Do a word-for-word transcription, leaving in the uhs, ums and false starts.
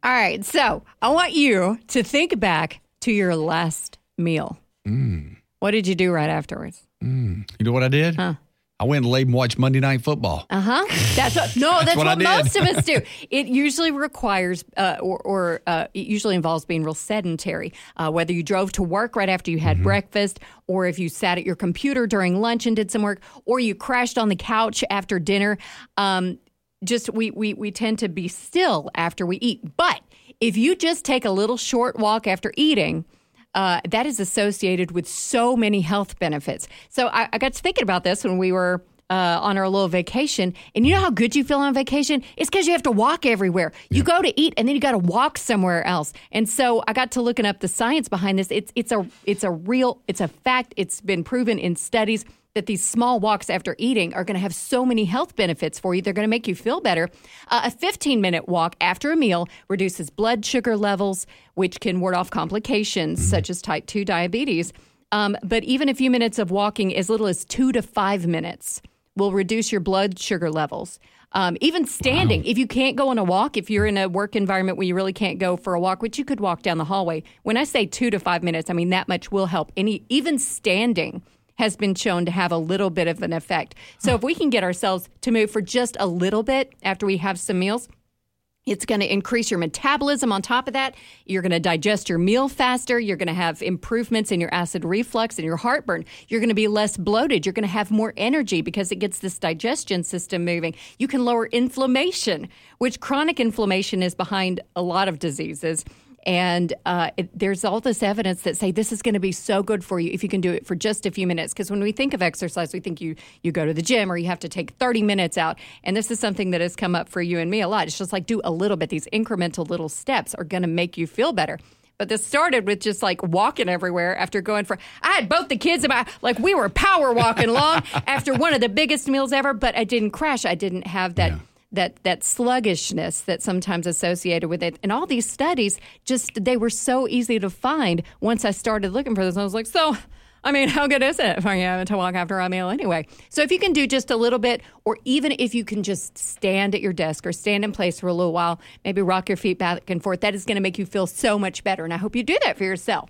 All right. So I want you to think back to your last meal. Mm. What did you do right afterwards? Mm. You know what I did? Huh. I went and laid and watched Monday Night Football. Uh-huh. That's what, no, that's, That's what what, I did. most of us do. It usually requires uh, or, or uh, it usually involves being real sedentary, uh, whether you drove to work right after you had mm-hmm. breakfast, or if you sat at your computer during lunch and did some work, or you crashed on the couch after dinner. Um, just we, we, we tend to be still after we eat. But if you just take a little short walk after eating, Uh, that is associated with so many health benefits. So I, I got to thinking about this when we were uh, on our little vacation. And you know how good you feel on vacation? It's because you have to walk everywhere. You Yeah. go to eat, and then you got to walk somewhere else. And so I got to looking up the science behind this. It's it's a it's a real it's a fact. It's been proven in studies that these small walks after eating are going to have so many health benefits for you. They're going to make you feel better. Uh, a fifteen-minute walk after a meal reduces blood sugar levels, which can ward off complications mm-hmm. such as type two diabetes. Um, but even a few minutes of walking, as little as two to five minutes, will reduce your blood sugar levels. Um, even standing, wow. if you can't go on a walk, if you're in a work environment where you really can't go for a walk, which you could walk down the hallway. When I say two to five minutes, I mean that much will help. Any even standing has been shown to have a little bit of an effect. So huh. if we can get ourselves to move for just a little bit after we have some meals, it's going to increase your metabolism. On top of that, you're going to digest your meal faster. You're going to have improvements in your acid reflux and your heartburn. You're going to be less bloated. You're going to have more energy because it gets this digestion system moving. You can lower inflammation, which chronic inflammation is behind a lot of diseases. And uh, it, there's all this evidence that say this is going to be so good for you if you can do it for just a few minutes. Because when we think of exercise, we think you you go to the gym or you have to take thirty minutes out. And this is something that has come up for you and me a lot. It's just like do a little bit. These incremental little steps are going to make you feel better. But this started with just like walking everywhere after going for, I had both the kids about, like we were power walking along after one of the biggest meals ever, but I didn't crash. I didn't have that. Yeah. that that sluggishness that's sometimes associated with it. And all these studies, just they were so easy to find once I started looking for this. I was like, so, I mean, how good is it for you to walk after a meal anyway? So if you can do just a little bit, or even if you can just stand at your desk or stand in place for a little while, maybe rock your feet back and forth, that is going to make you feel so much better. And I hope you do that for yourself.